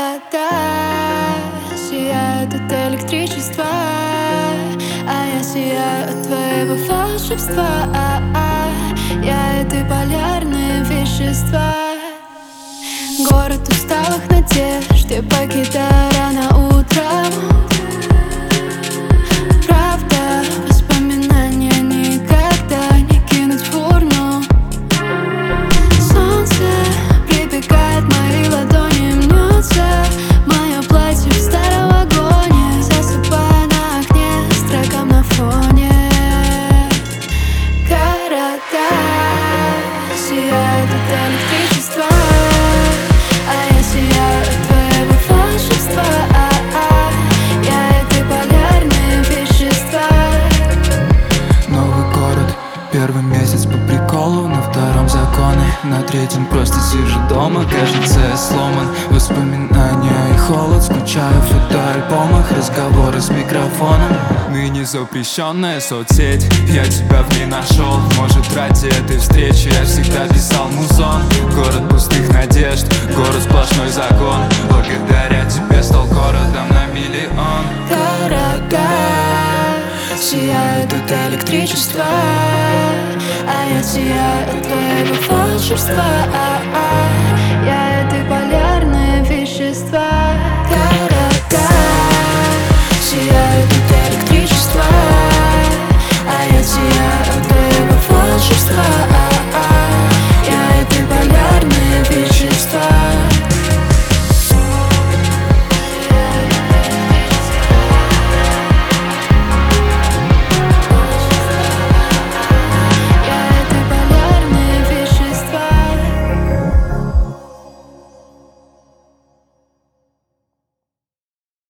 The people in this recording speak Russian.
Города сияют от электричества, а я сияю от твоего волшебства. Я и ты полярные вещества. Город усталых надежд я покидаю рано утром. Правда, воспоминания никогда не кинуть в урну. Солнце прибегает, мои ладони мнется. Мое платье в старом вагоне, засыпая на окне строкам на фоне. Города сияют от электричества, а я сияю от твоего волшебства. Я и ты полярные вещества. Новый город, первый месяц по приколу, на втором законы, на третьем просто сижу дома. Кажется, я сломан, воспоминания и холод. Скучаю в фотоальбомах, разговоры с микрофоном. Ныне запрещенная соцсеть, я тебя в ней нашел. Может, ради этой встречи я всегда писал музон. Город пустых надежд, город сплошной загон. Благодаря тебе стал городом на миллион. Города сияют от электричества, а я сияю от твоего волшебства. Я